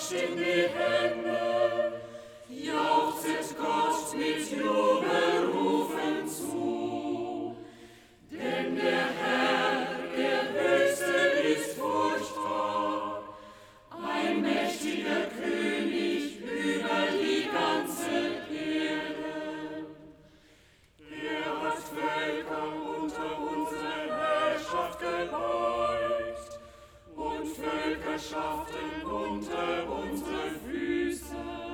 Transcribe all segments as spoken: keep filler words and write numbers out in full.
klatscht in die Hände, jauchzet Gott mit Jubelrufen zu. Denn der Herr, der Höchste, ist furchtbar, ein mächtiger König über die ganze Erde. Er hat Völker unter unsere Herrschaft gebeugt und Völkerschaften unter unsere Füße.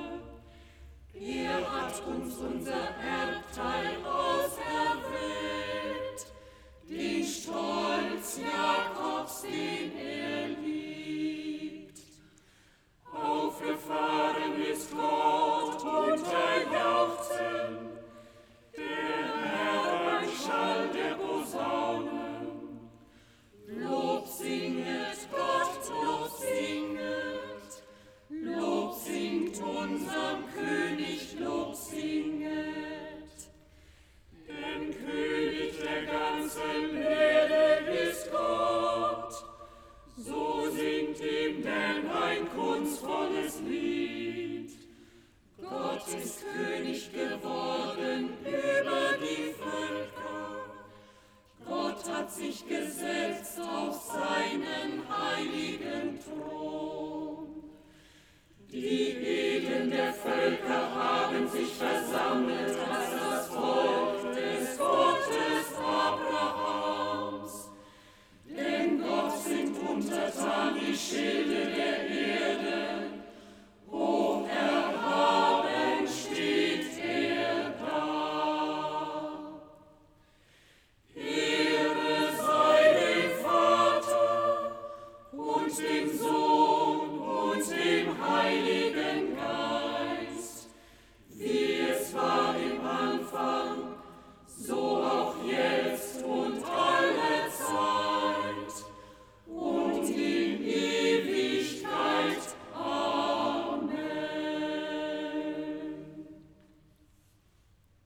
Er hat uns unser Erbteil auserwählt, den Stolz Jakobs, den er liebt. Aufgefahren ist Gott unter Jauchzen, der Herr beim Schall der Posaunen. Lob singet Gott, Lob singet, Lob singt unserem König, Lob singet. Denn König der ganzen Erde ist Gott, so singt ihm denn ein kunstvolles Lied. Gott ist König geworden über die Völker. Gott hat sich gesetzt auf seinen heiligen Thron. Die Elend der Völker